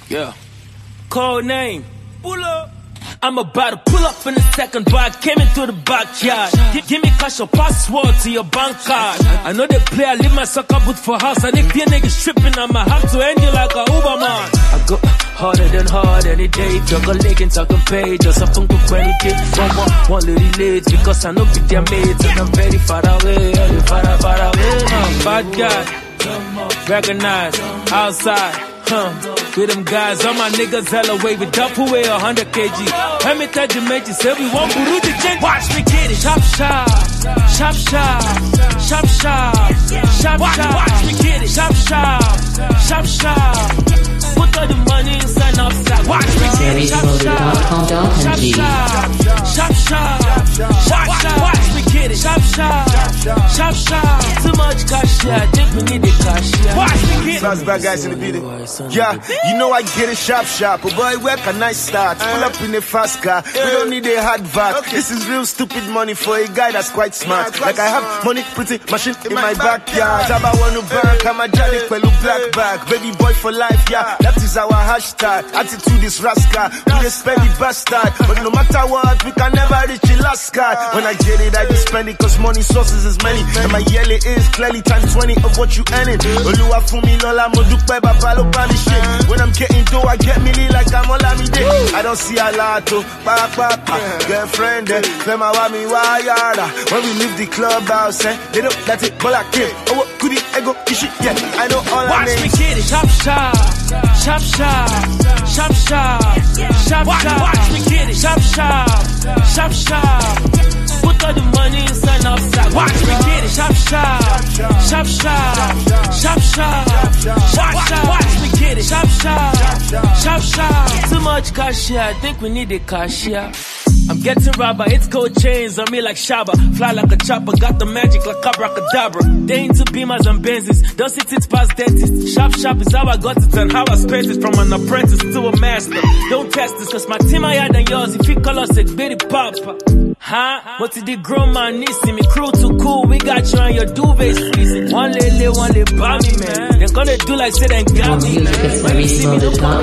Yeah. Code name. Pull up. I'm about to pull up in a second, but I came into the backyard. Give me cash or password to your bank card. I know they play, I leave my soccer boot for house. And if your niggas tripping, I'ma have to end you like a Uberman. I go harder than hard any day. Talk a leg and talk a pay. Just a funk of 20 kids. One little late because I know be their mates. And I'm very far away, far away. Bad guy, recognize, outside. With them guys, all my niggas hella wavy. Duffel weigh 100 kg. Let me tell you, mate, you said we want Buru to change. Watch me get it. Shop, shop. Shop, shop. Shop, shop. Shop, shop. Watch me get it. Shop, shop. Shop, shop. Put all the money inside and outside. Watch me get it. Shop, shop. Shop, shop. Shop, shop. Watch me get it. Shop, shop. Shop, shop. Too much cash, yeah. I think we need the cash, yeah. Watch me get it. Sounds bad guys in the beat. Yeah, you know I get it sharp. Oh boy, where can I start? Pull up in a fast car. We don't need a hard vac. This is real stupid money for a guy that's quite smart. Like I have money, pretty machine in my backyard. Taba wanna bank, I'm a jolly fellow black bag. Baby boy for life, yeah, that is our hashtag. Attitude is rascal, we just spend the bastard. But no matter what, we can never reach the last card. When I get it, I just spend it, cause money sources is many. And my yearly is clearly times 20 of what you earning. Oluwa fumi lola modupe babalo bali shit. When I'm getting dough, I get milli like I'm all me day. I don't see a lot to girlfriend, fema wa mi wa yada. When we leave the clubhouse, they don't let it, but I can't. Oh, what could it ego ishi? Yeah, I know all I mean. Watch me get it. Shop, shop. Shop, shop. Shop, shop. Shop, shop. Watch me get it. Shop, shop. Shop, shop. Put all the money inside and outside. Watch me get it. Shop, shop. Shop, shop. Shop, shop. Watch me get it. Shop, shop. Shop, shop. Too much cash here. I think we need the cash here. I'm getting rubber, it's gold chains on me like Shabba. Fly like a chopper, got the magic like abracadabra. They into Beamers and Benzes, don't sit it past dentists. Sharp is how I got it and how I spent it. From an apprentice to a master. Don't test this, cause my team higher than yours. If you call us a bitty papa. Huh? What did the grown man need? See me crew too cool, we got you on your duvet squeezing. One lay by me, man. They're gonna do like say they got me, man. When you see me, don't call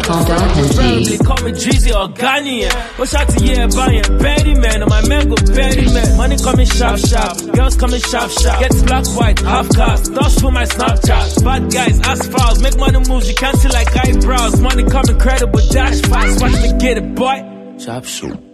me call me Jeezy or Ghanaian. Push out to yeah, buying. Betty man, and my man go Betty man. Money coming sharp, girls coming sharp. Gets black, white, half cast. Dust for my Snapchat. Bad guys, ass fouls, make money moves, you can't see like eyebrows. Money coming credible, dash fast. Watch me get it, boy. Sharp shoot.